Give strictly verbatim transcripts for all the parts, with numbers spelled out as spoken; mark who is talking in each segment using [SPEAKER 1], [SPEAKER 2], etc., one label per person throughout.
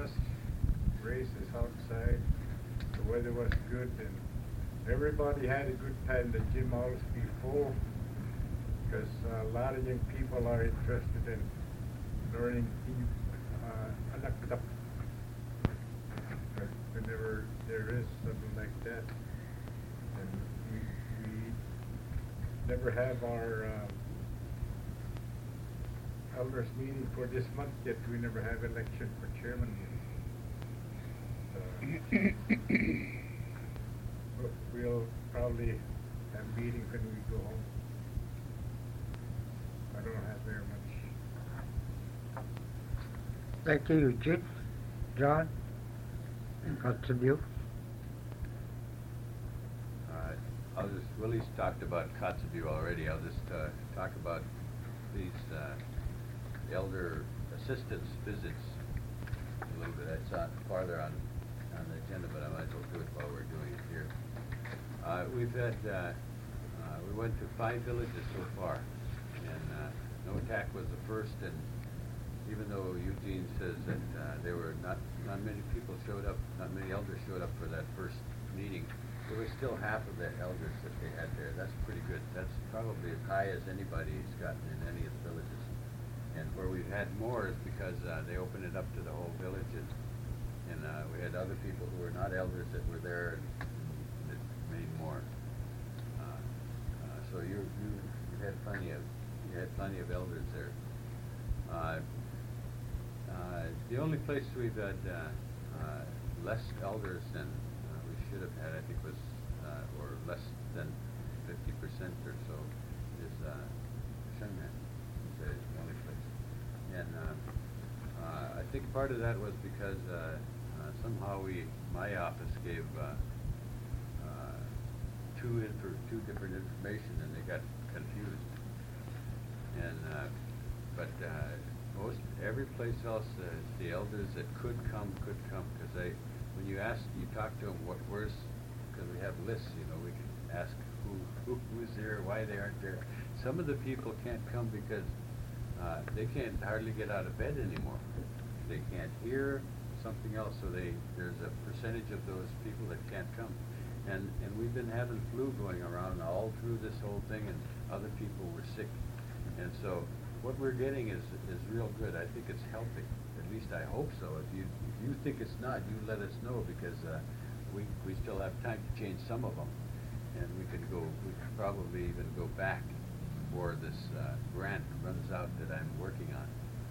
[SPEAKER 1] us races outside. The weather was good and everybody had a good time. The gym always be full because uh, a lot of young people are interested in learning uh, anak-anak. Whenever there is something like that, and we, we never have our uh, elders meeting for this month yet. We never have election for chairman. Uh, we'll probably have meeting when we go home. I don't have very much.
[SPEAKER 2] Thank you, Eugene. John, continue.
[SPEAKER 3] Uh, I'll just, Willie's talked about Kotzebue already. I'll just uh, talk about these uh, elder assistance visits a little bit. I saw it farther on, on the agenda, but I might as well do it while we're doing it here. Uh, we've had, uh, uh, we went to five villages so far, and uh, Noatak was the first, and even though Eugene says that uh, there were not, not many people showed up, not many elders showed up for that first meeting, there was still half of the elders that they had there. That's pretty good. That's probably as high as anybody's gotten in any of the villages. And where we've had more is because uh, they opened it up to the whole village, and, and uh, we had other people who were not elders that were there and, and that made more. Uh, uh, so you, you you had plenty of you had plenty of elders there. Uh, uh, the only place we've had uh, uh, less elders than uh, we should have had, I think, was uh, or less than fifty percent or so is uh, Shangman. The only place. And uh, uh, I think part of that was because uh, uh, somehow we, my office gave uh, uh, two infor two different information, and they got confused. And uh, but uh, most every place else, uh, the elders that could come could come, because they, when you ask, you talk to them, what where's, because we have lists, you know, we can ask who, who who's there, why they aren't there. Some of the people can't come because Uh, they can't hardly get out of bed anymore. They can't hear something else, so they there's a percentage of those people that can't come. And and we've been having flu going around all through this whole thing, and other people were sick. And so what we're getting is is real good. I think it's helping. At least I hope so. If you if you think it's not, you let us know, because uh, we we still have time to change some of them, and we could go. We could probably even go back before this uh, grant runs out that I'm working on.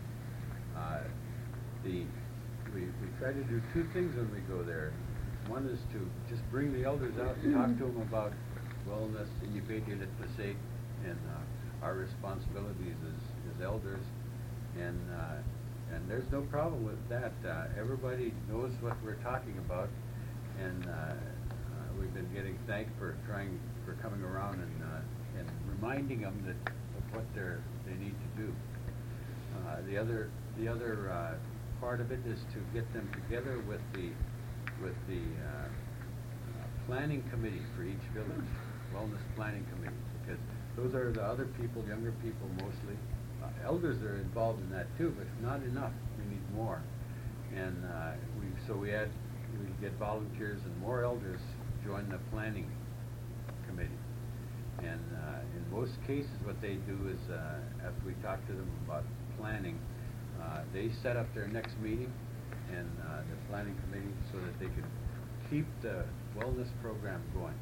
[SPEAKER 3] Uh, the we, we try to do two things when we go there. One is to just bring the elders out and talk to them about wellness, incubated at the sake, and uh, our responsibilities as, as elders. And uh, and there's no problem with that. Uh, everybody knows what we're talking about, and uh, uh, we've been getting thanked for trying for coming around and. Uh, and reminding them that of what they're they need to do. Uh, the other the other uh, part of it is to get them together with the with the uh, uh, planning committee for each village, wellness planning committee, because those are the other people, younger people mostly. Uh, elders are involved in that too, but not enough. We need more, and uh, we so we had we get volunteers and more elders join the planning committee. And uh, in most cases, what they do is, uh, after we talk to them about planning, uh, they set up their next meeting and uh, the planning committee so that they can keep the wellness program going.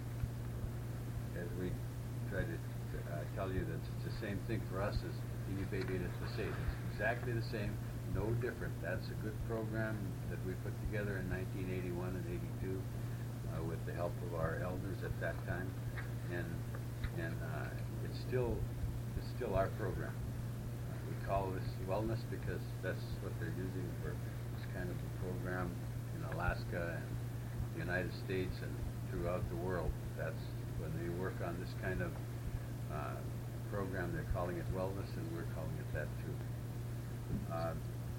[SPEAKER 3] As we try to uh, tell you that it's the same thing for us as Incubated at the State. It's exactly the same, no different. That's a good program that we put together in nineteen eighty-one and eighty-two uh, with the help of our elders at that time. And And uh, it's still it's still our program. Uh, we call this wellness because that's what they're using for this kind of a program in Alaska and the United States and throughout the world. That's when they work on this kind of uh, program. They're calling it wellness, and we're calling it that too. Uh,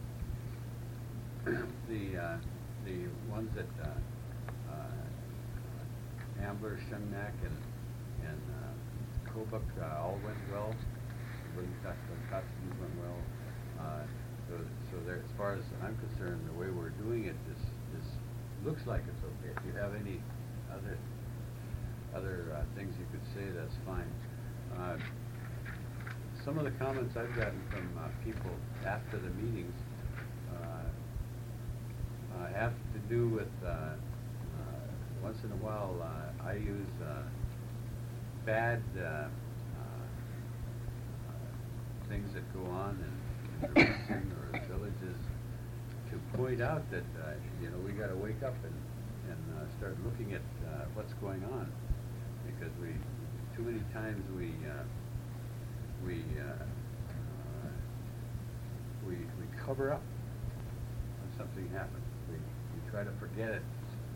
[SPEAKER 3] the uh, the ones that uh, uh, Ambler, Shungnak, and and uh, Kobuk uh, all went well. Kotzebue went well. Uh, so, so there, as far as I'm concerned, the way we're doing it is, is looks like it's okay. If you have any other other uh, things you could say, that's fine. Uh, some of the comments I've gotten from uh, people after the meetings uh, uh, have to do with uh, uh, once in a while uh, I use uh, bad uh, uh, things that go on in, in the region or the villages to point out that uh, you know, we got to wake up and, and uh, start looking at uh, what's going on, because we too many times we uh, we, uh, uh, we we cover up when something happens. We, we try to forget it.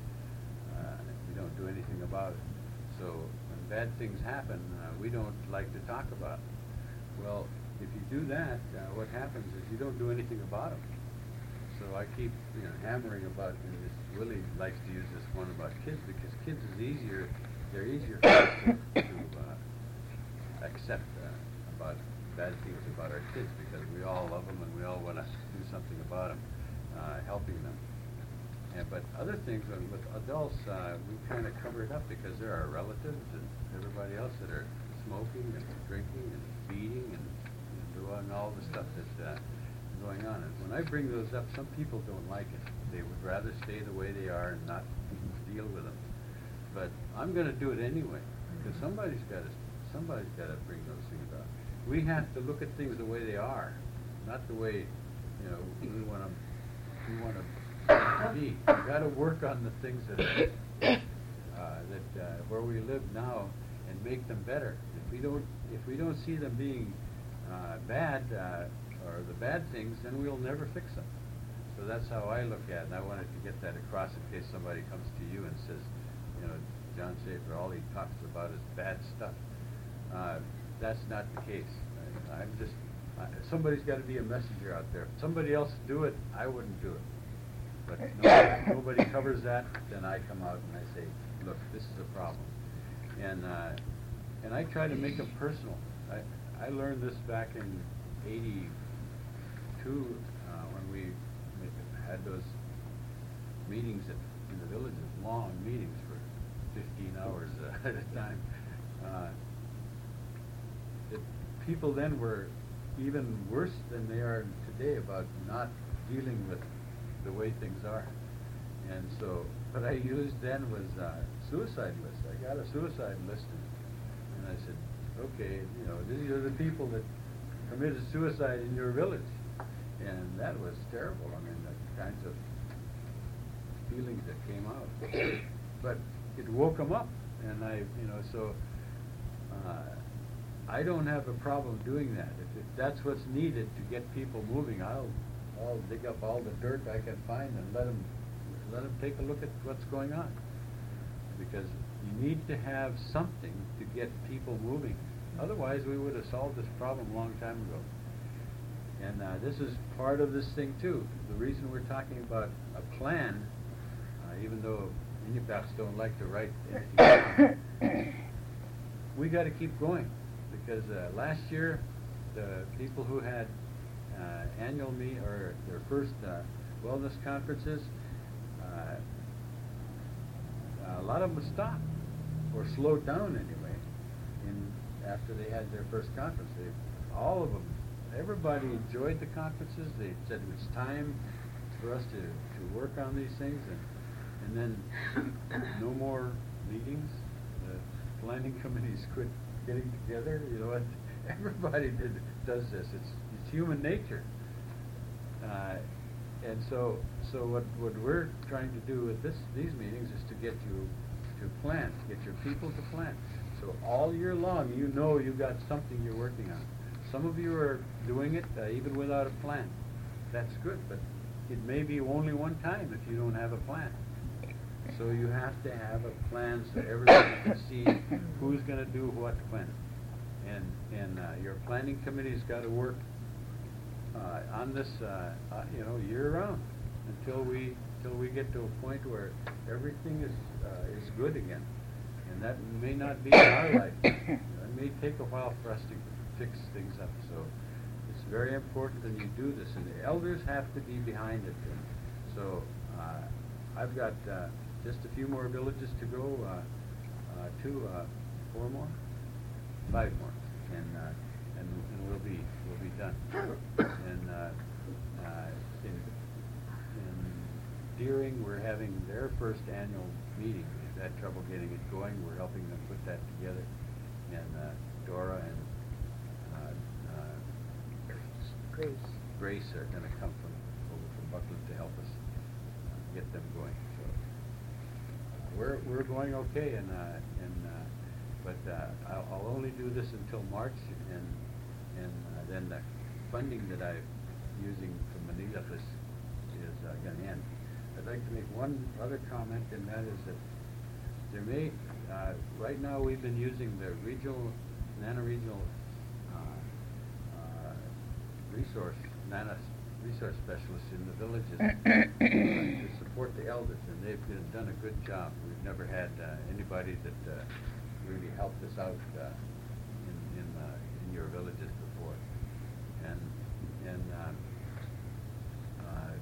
[SPEAKER 3] Uh, we don't do anything about it. So when bad things happen, uh, we don't like to talk about it. Well, if you do that, uh, what happens is you don't do anything about it. So I keep, you know, hammering about, and this Willie likes to use this one about kids, because kids is easier, they're easier for us to, to uh, accept uh, about bad things about our kids, because we all love them and we all want to do something about them, uh, helping them. And, but other things, when, with adults, uh, we kind of cover it up because they're our relatives and everybody else that are smoking and drinking and beating and, and doing all the stuff that's uh, going on. And when I bring those up, some people don't like it. They would rather stay the way they are and not deal with them. But I'm going to do it anyway, because somebody's got to somebody's got to bring those things up. We have to look at things the way they are, not the way, you know, we want to we want to be. We've got to work on the things that are, uh, that uh, where we live now and make them better. If we don't if we don't see them being uh, bad uh, or the bad things, then we'll never fix them. So that's how I look at it, and I wanted to get that across in case somebody comes to you and says, you know, John Schaefer, all he talks about is bad stuff. Uh, that's not the case. I, I'm just, uh, somebody's got to be a messenger out there. If somebody else do it, I wouldn't do it. But nobody, nobody covers that, then I come out and I say, look, this is a problem. And uh, and I try to make them personal. I, I learned this back in eighty-two uh, when we had those meetings at, in the villages, long meetings for fifteen hours uh, at a time. Uh, it, people then were even worse than they are today about not dealing with the way things are. And so what I used then was uh, suicide list. I got a suicide list, and, and I said, okay, you know, these are the people that committed suicide in your village. And that was terrible. I mean, the kinds of feelings that came out. But it woke them up, and I, you know, so uh, I don't have a problem doing that. If, if that's what's needed to get people moving, I'll I'll dig up all the dirt I can find and let them let them take a look at what's going on. Because you need to have something to get people moving. Otherwise, we would have solved this problem a long time ago. And uh, this is part of this thing too. The reason we're talking about a plan, uh, even though Unipaps don't like to write anything down, we got to keep going. Because uh, last year, the people who had uh, annual meet or their first uh, wellness conferences, uh, a lot of them stopped or slowed down anyway. In after they had their first conference, they, all of them. Everybody enjoyed the conferences. They said it was time for us to, to work on these things, and and then no more meetings. The planning committees quit getting together. You know what? Everybody did does this. It's it's human nature. Uh, and so so what what we're trying to do with this these meetings is to get you to plan, get your people to plan. So all year long, you know you've got something you're working on. Some of you are doing it uh, even without a plan. That's good, but it may be only one time if you don't have a plan. So you have to have a plan so everybody can see who's going to do what when. And and uh, your planning committee's got to work uh, on this, uh, uh, you know, year round until we until we get to a point where everything is uh, is good again. And that may not be in our life. You know, it may take a while for us to fix things up. So it's very important, and you do this, and the elders have to be behind it. And so uh, I've got uh, just a few more villages to go, uh, uh, two, uh, four more, five more, and uh, and, and we'll be we'll be done. And uh, uh, in in Deering, we're having their first annual meeting. We've had trouble getting it going. We're helping them put that together, and uh, Dora and uh, uh,
[SPEAKER 2] Grace.
[SPEAKER 3] Grace are going to come from over from Buckland to help us uh, get them going. So uh, we're we're going okay, and uh, and uh, but uh, I'll, I'll only do this until March, and and uh, then the funding that I'm using from Manila is is uh, going to end. I'd like to make one other comment, and that is that there may uh, right now we've been using the regional nano-regional uh, uh, resource, nano resource specialists in the villages uh, to support the elders, and they've been, done a good job. We've never had uh, anybody that uh, really helped us out uh, in in, uh, in your villages before, and and um, uh,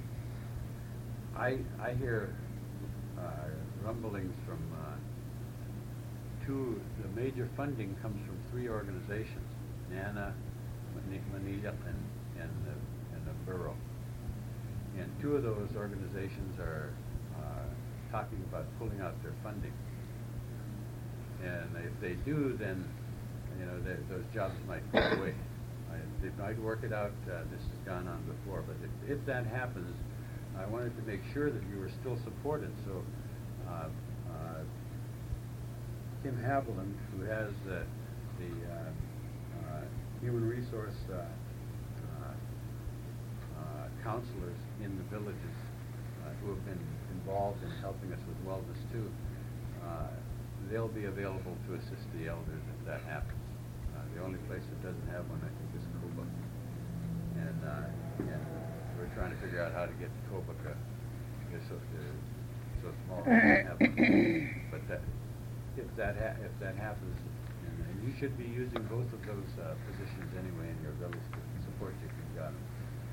[SPEAKER 3] I I hear uh, rumblings from uh, two. The major funding comes from three organizations: NANA, Manila, and and the, and the borough. And two of those organizations are uh, talking about pulling out their funding. And if they do, then you know they, those jobs might go away. I, they might work it out. Uh, this has gone on before, but if, if that happens, I wanted to make sure that you were still supported. So uh, uh, Kim Haviland, who has uh, the uh, uh, human resource uh, uh, uh, counselors in the villages uh, who have been involved in helping us with wellness too, uh, they'll be available to assist the elders if that happens. Uh, the only place that doesn't have one, I think, is Kobuk. And, uh, and we're trying to figure out how to get Kobuk uh, so, uh, so small that they have one. But that, if that ha if that happens, and, and you should be using both of those uh, positions anyway in your village to support you if you've got them.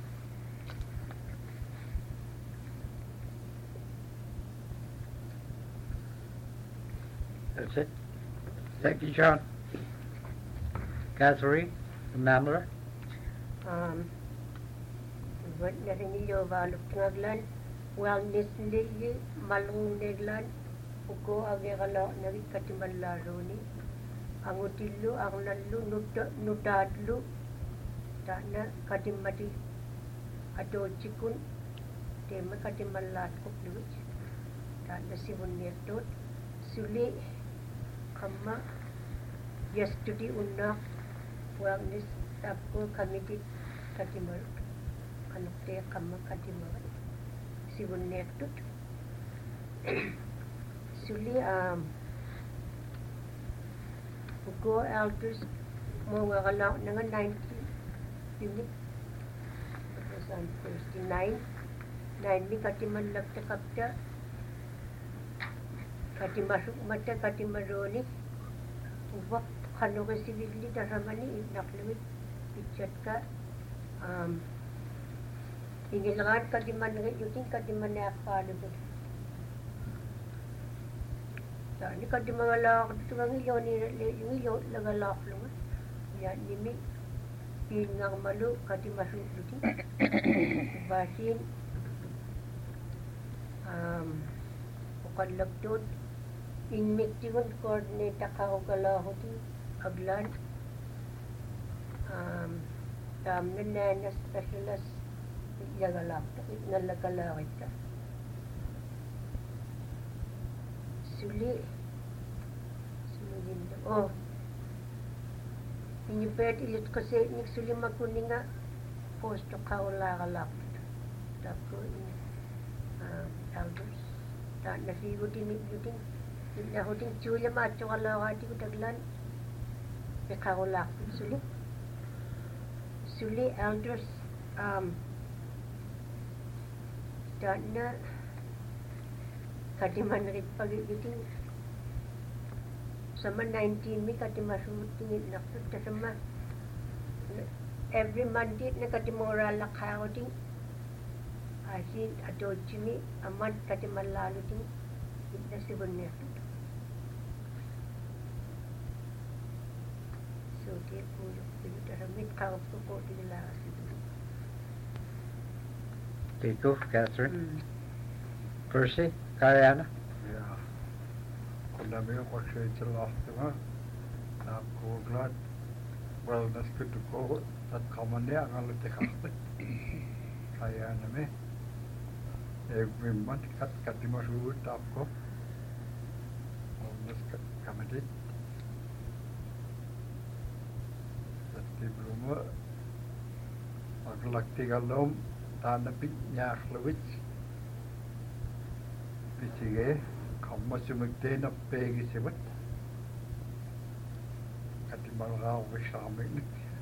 [SPEAKER 2] That's it. Thank you, John. Catherine, remember?
[SPEAKER 4] Um, what narin iyo valuk ngaglan, wellness nili malung neglan, uko agegalo nari katimalaro ni, angutilu ang nalu nutadlu, tana katimati ato chikun, tema katimalat kupluj, tana sibun niertot, suli kama yesterday unna wellness tapko committee katimal kanukte kama katimal sibun nektut suli um go elders mo wala nga ninety unit was on Thursday nine nine mi katimal lagta kapta katimasuk mata katimaroni ubak kanu ka sivilli daramani nakluwit pichat ka um ingilangan katiman nga yuting katiman na akpalibot tani katiman alak tungang iyo ni yung iyo lagalak lunga yan nimi pinang malu katimasuk yuting basin um ukalagtod inmiktigon coordinate ka ugalahoti aglan um tam na nana specialist yagalak nalagalawit ka suli suli oh inipet ilit kasi nik suli magkuninga posto ka ulagalak tapos um elders ta nasigotin yuting nahuting chula macho kalawati ko taglan ikawalak suli suli elders um na katiman rin pagigiting sama nineteen mi katimasumutingin nakot sama every Monday nagkadimora lakao ding. Asin adojimi amad kadimalalo ding. Ina sibunnya. So dia punya punya daramit kau pukul di dalam situ.
[SPEAKER 2] Take off, Catherine.
[SPEAKER 4] Hmm.
[SPEAKER 2] Percy, Kariana.
[SPEAKER 1] Ja. Kuna mea kwa kse chalaftama. Na ko glad. Well, that's good to go. Dat kamane angalo te kaste. Kaya na me. Every month kat katima suhu tap ko. Almost kat kamade. Dati bruma. Aglak tiga lom. Tana pik nyak lewits. Pichige. Kamma sumigte na pegi sibat. Katimalgaw visamin.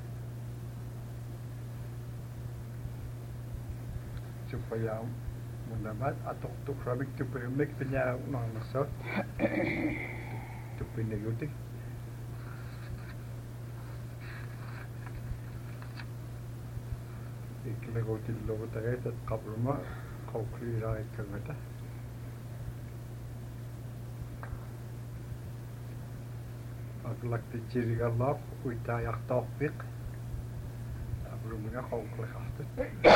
[SPEAKER 1] Supaya munamat atok tuk ramik tu pemik tanya nang nasot. Tu pinigutik. Iklego tillo tagay tat kabruma kaukri rai kagata. Aglak ti chirigalaf uita yak tawfiq. Abrumina kaukri khastet.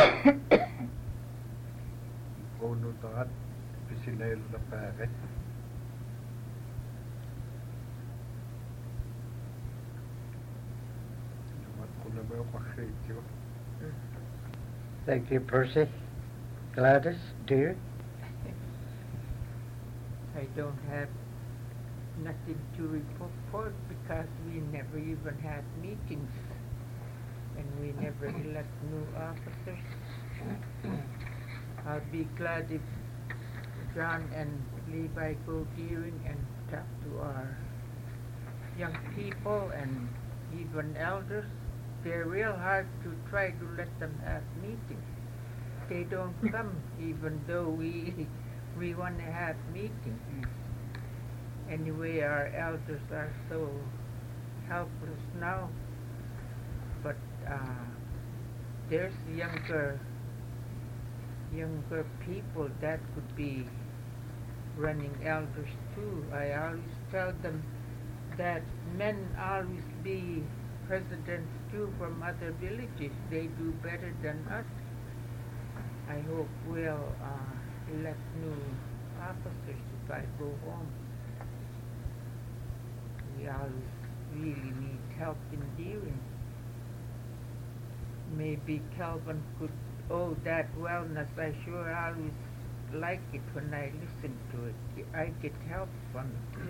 [SPEAKER 1] Gono tagat pisinel na paret. Namat kuna ba kwa khityo.
[SPEAKER 2] Thank you, Percy. Gladys, dear.
[SPEAKER 5] I don't have nothing to report because we never even had meetings and we never elect new officers. I'll be glad if John and Levi go hearing and talk to our young people and even elders. They're real hard to try to let them have meetings. They don't come even though we we want to have meetings. Anyway, our elders are so helpless now. But uh, there's younger younger people that could be running elders too. I always tell them that men always be presidents too from other villages. They do better than us. I hope we'll uh, elect new officers if I go home. We always really need help in dealing. Maybe Calvin could owe that wellness. I sure always like it when I listen to it. I get help from it.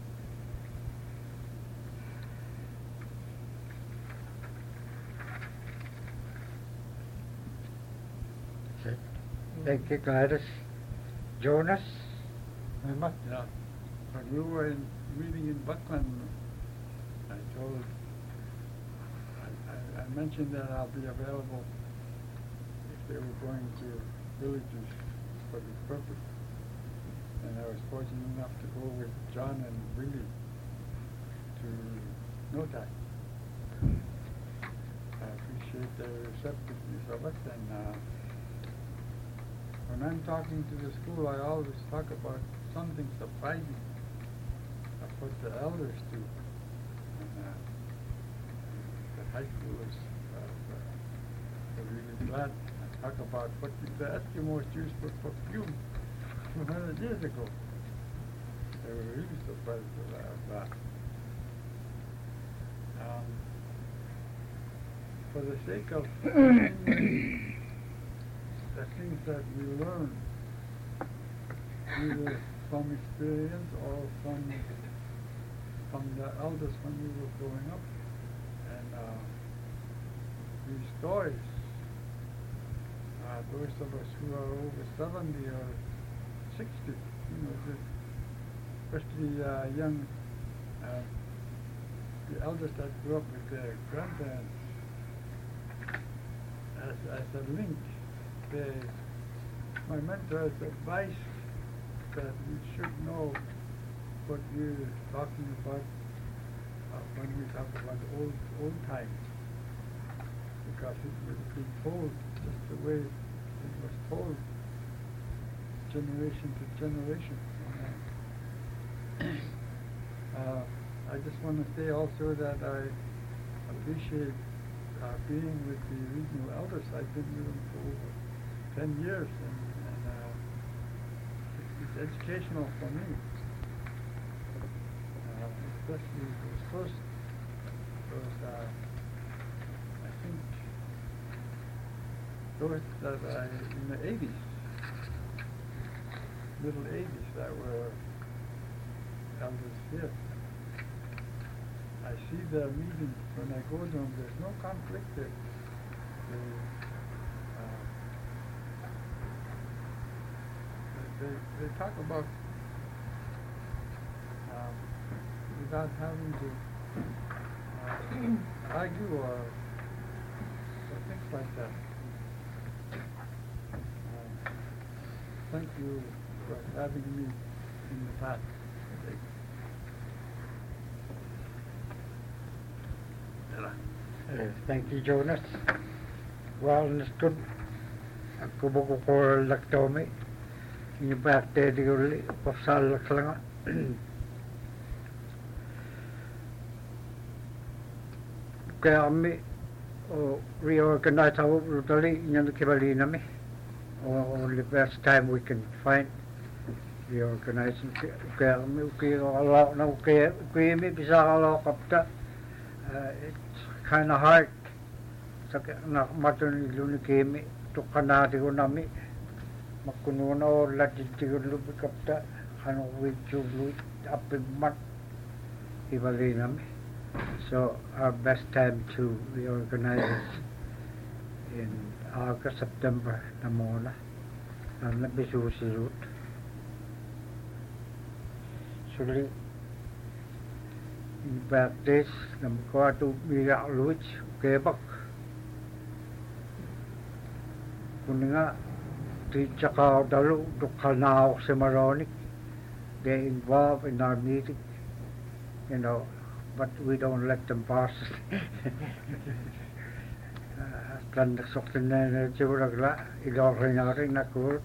[SPEAKER 2] Okay. Thank you, Gladys. Jonas?
[SPEAKER 6] Mehmet, yeah. When we were in meeting in Buckland, I told, I, I, I mentioned that I'll be available if they were going to villages for this purpose. And I was fortunate enough to go with John and Willie to Notak. I appreciate their receptiveness of it, and uh, when I'm talking to the school, I always talk about something surprising of what the elders do. And uh, the high schoolers uh, are really glad. I talk about what the Eskimos used for perfume two hundred years ago. They were really surprised about that. Um, for the sake of the things that we learn, either from experience or from from the elders when we were growing up, and uh, these stories, uh, those of us who are over seventy or sixty, you know, the, especially uh, young, uh, the elders that grew up with their grandparents, as, as a link. They, my mentor has advised that we should know what we're talking about uh, when we talk about old old times. because it was being told just the way it was told, generation to generation. Uh, uh, I just want to say also that I appreciate uh, being with the regional elders. I've been with them for over ten years, and, and uh, it's, it's educational for me. Uh, especially those first, those, uh, I think, those that I, in the eighties, middle eighties, that were elders here. I see their meetings when I go to them. There's no conflict there. They, uh, they, they talk about um, without having to uh, argue or, or things like that. Uh, thank you for having me in the past.
[SPEAKER 2] Uh, thank you, Jonas. Well understood. Ako makukuha lang Tommy. Yung birthday di uli, pasal lang. Kaya kami o reorganize ako brutally yung nakibali namin. O only best time we can find reorganizing. Kaya kami kaya ala na kaya kaya mi bisa ala kapta. Uh, it's kind of hard. Sa nak matun iluni kami to kanadi ko nami. Makununo o latit ko lubi kapta. Ano with you up in mat. Ibali nami. So our best time to reorganize is in August, September na muna. Na nabisusilot. Suli in practice na mukha to biyak luch kebak. Kung nga teacher ka dalo to kanao si Maronic. They involved in our meeting, you know. But we don't let them pass. Kan sok na na churagla idor na ring na kur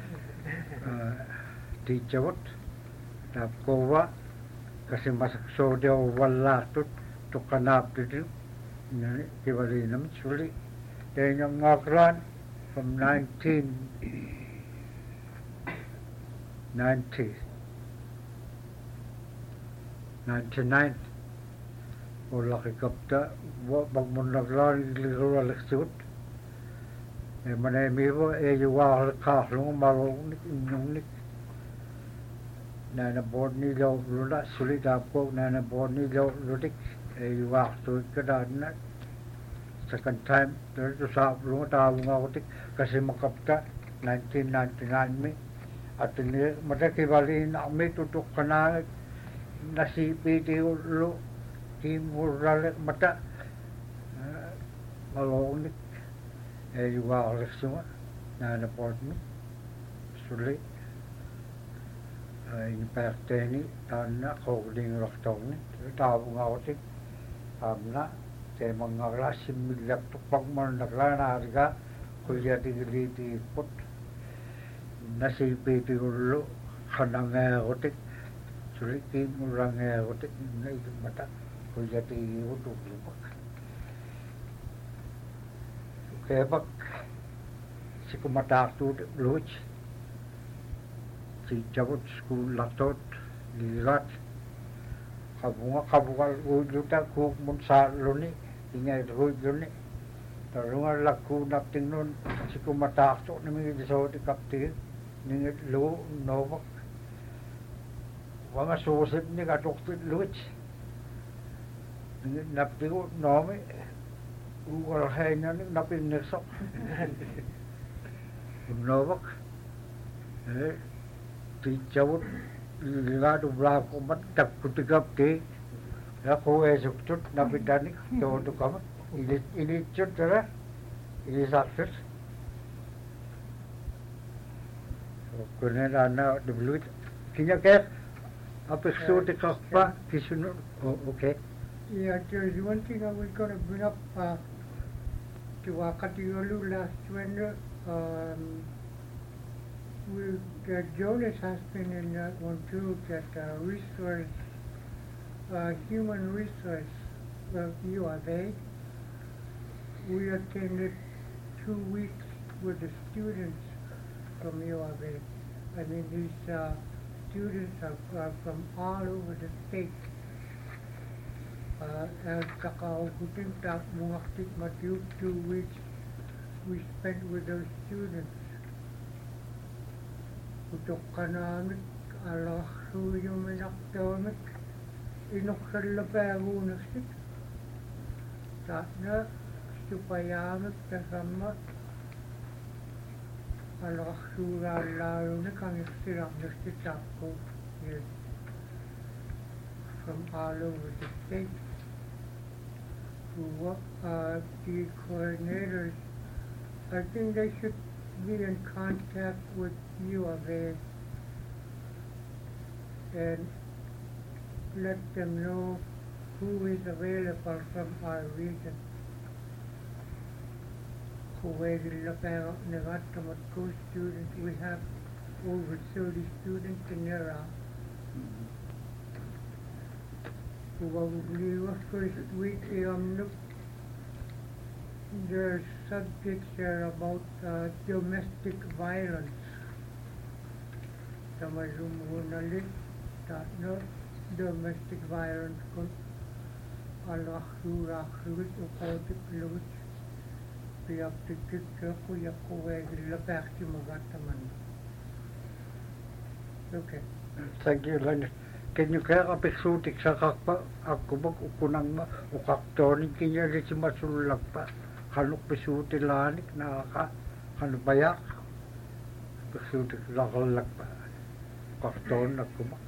[SPEAKER 2] teacher tap kowa kasi masak sodio wala tut to kanap ditu ni kibali nam suli then yung ngakran from nineteen ninety ninety-nine wala kikapta wag mo naglan ligro leksut e mane mi bo e yuwa ka lu marong nik nung nik na na board ni lo lula suli da ko na na board ni lo ludik e yuwa tu kada na second time there to sa lu ta bunga ko kasi makapta nineteen ninety-nine mi at ni mata kibali na mi tutuk kana nasi piti lu Timur mata malong ni eh yuwa oras semua na na port ni suli ay parte ni tanna ko ding roktong ni tawo nga otik amna te mga klase miglap tukpag man naglana arga kuya tigiliti put nasipi tigulo kananga otik suli timuranga otik na mata jadi untuk lupak. Kebak si kumatak tu luch si jabut school latot lirat kabunga kabunga ujuta ku munsa luni tingay ru luni tarunga laku napting nun si kumatak tu nimi diso di kapti ninget lu novak wanga sosip ni katok tu luch napigo nomi ugal hanya ni napin nesok novak eh ti jawut liga du bla ko mat tak kutigap ti ya ko esuk tut napidani to to kam ini ini chut tera ini sakit ko ne na de blut kinya ke apa suit ka pa kisunu okay.
[SPEAKER 7] Yeah, there's one thing I was going to bring up. Uh,
[SPEAKER 2] Wakatiolu last winter. Um, we, uh, Jonas has been in that one too, that uh, resource, uh, human resource of U of A. We attended two weeks with the students from U of A. I mean, these uh, students are, are from all over the state. Uh, and kakaukutin tak mungaktik matiuk two weeks we spent with those students. Utok kanamik, Allah suyum inakdomik, inuksalapagunaksit. Tatna, stupayamik, tasama, Allah surallarunik, ang iksirak naksitako. Yes. From all over the state. To uh, the coordinators, I think they should be in contact with U of A and let them know who is available from our region. Students, we have over thirty students in there. Probably the first week um, their subjects are about uh, domestic violence. Tamazumunali, tatno, domestic violence kun Allah surah sulit ukotik luch piaptikik ko yakuwe lapakti magataman. Okay.
[SPEAKER 7] Thank you, Leonard. Can you kaya kapiksutik sa kakpa ako bag ukunang ma ukaktonin kanya rin si masulak pa kanuk pisuti lanik na ka kanubayak piksutik lakalak pa kakton ako mak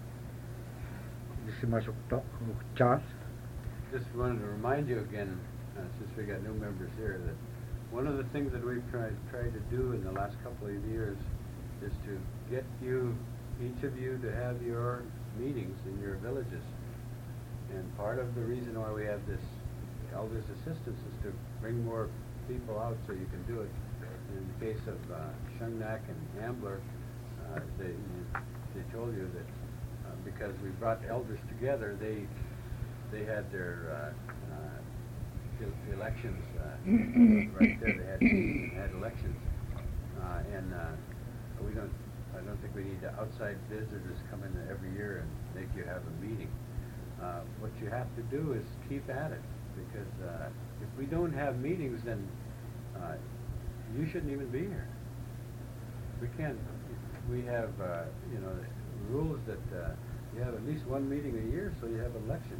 [SPEAKER 7] si masukto chance.
[SPEAKER 3] Just wanted to remind you again, uh, since we got new members here, that one of the things that we've tried tried to do in the last couple of years is to get you, each of you, to have your meetings in your villages. And part of the reason why we have this elders assistance is to bring more people out so you can do it. In the case of uh, Shungnak and Ambler, uh, they, they told you that uh, because we brought elders together, they they had their uh, uh, e- elections uh, right there. They had, had elections, uh, and uh, we don't. I don't think we need the outside visitors come in every year and make you have a meeting. Uh, what you have to do is keep at it, because uh, if we don't have meetings, then uh, you shouldn't even be here. We can't. We have, uh, you know, rules that uh, you have at least one meeting a year, so you have an election.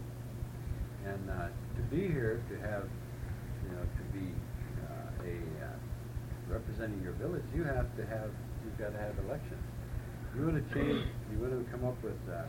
[SPEAKER 3] And uh, to be here, to have, you know, to be uh, a uh, representing your village, you have to have. You've got to have elections. You want to change, you want to come up with uh,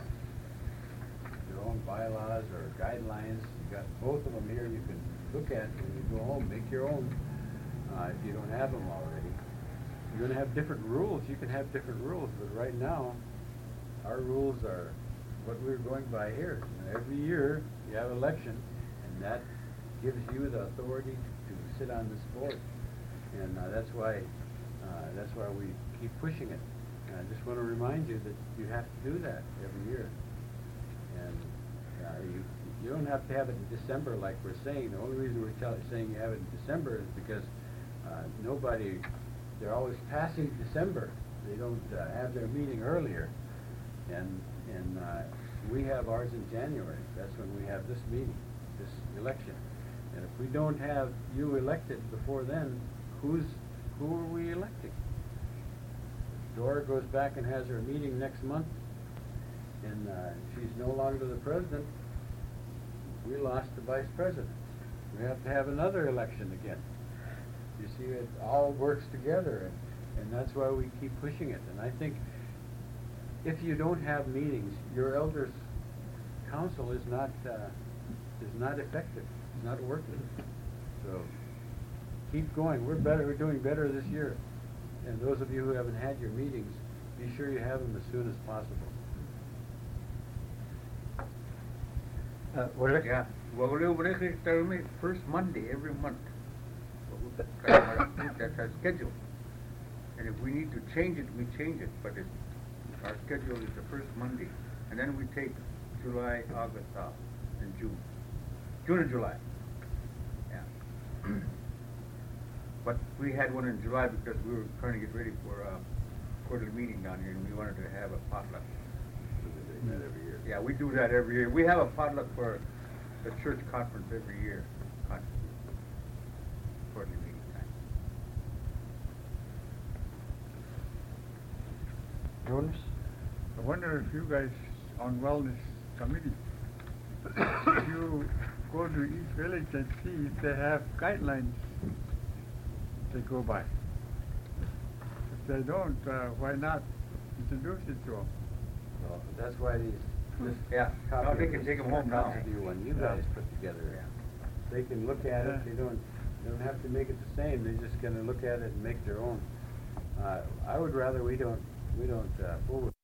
[SPEAKER 3] your own bylaws or guidelines. You've got both of them here you can look at when you go home, make your own uh, if you don't have them already. You're going to have different rules. You can have different rules, but right now, our rules are what we're going by here. You know, every year, you have an election, and that gives you the authority to sit on this board. And uh, that's why uh, that's why we keep pushing it. And I just want to remind you that you have to do that every year. And uh, you you don't have to have it in December like we're saying. The only reason we're tell, saying you have it in December is because uh, nobody, they're always passing December. They don't uh, have their meeting earlier. And, and uh, we have ours in January. That's when we have this meeting, this election. And if we don't have you elected before then, who's who are we electing? Dora goes back and has her meeting next month, and uh, she's no longer the president. We lost the vice president. We have to have another election again. You see, it all works together, and, and that's why we keep pushing it. And I think if you don't have meetings, your elders' council is not uh, is not effective. It's not working. So keep going. We're better. We're doing better this year. And those of you who haven't had your meetings, be sure you have them as soon as possible.
[SPEAKER 2] Uh, well,
[SPEAKER 6] Yeah. Well, we'll tell me first Monday every month.
[SPEAKER 8] That's our schedule. And if we need to change it, we change it, but it, our schedule is the first Monday. And then we take July, August off, and June. June and July. Yeah. But we had one in July because we were trying to get ready for a quarterly meeting down here, and we wanted to have a potluck.
[SPEAKER 3] They met every year.
[SPEAKER 8] Yeah, we do that every year. We have a potluck for the church conference every year. Con- Quarterly meeting time.
[SPEAKER 2] Jonas?
[SPEAKER 6] I wonder if you guys on wellness committee, if you go to each village and see if they have guidelines they go by. If they don't, uh, why not introduce it to them?
[SPEAKER 3] Well, that's why these, this
[SPEAKER 8] Yeah,
[SPEAKER 3] copy
[SPEAKER 8] now they
[SPEAKER 3] of
[SPEAKER 8] can
[SPEAKER 3] this
[SPEAKER 8] take 'em home now.
[SPEAKER 3] Kotzebue one you
[SPEAKER 6] Yeah.
[SPEAKER 3] guys put together, they can look at
[SPEAKER 6] Yeah.
[SPEAKER 3] it, they don't, they don't have to make it the same, they're just gonna look at it and make their own. Uh, I would rather we don't, we don't, uh, fool with